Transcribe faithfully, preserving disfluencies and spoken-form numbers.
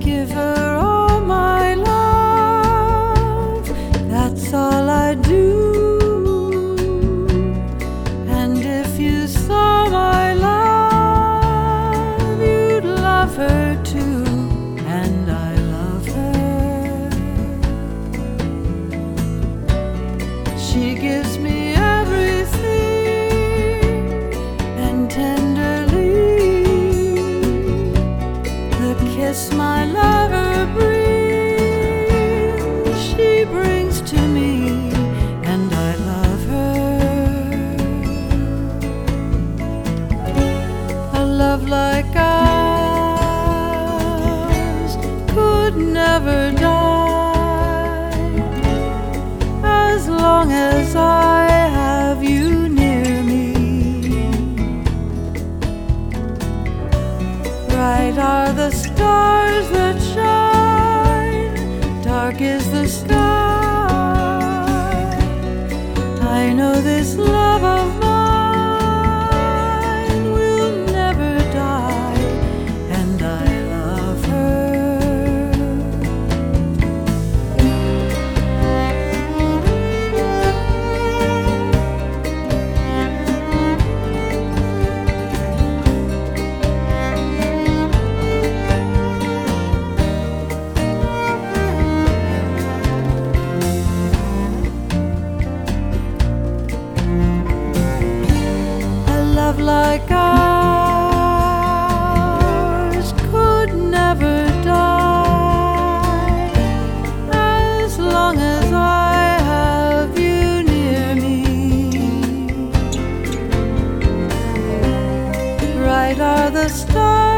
give her all my love, that's all I do. And if you saw my love, you'd love her too, and I love her. She gives me everything, and tenderly the kiss my lover brings, she brings to me, and I love her. A love like ours could never die, as long as I have you near me. Bright are the stars that shine, dark is the sky. I know this love of mine will never die, and I love her. Love like ours could never die, as long as I have you near me. Bright are the stars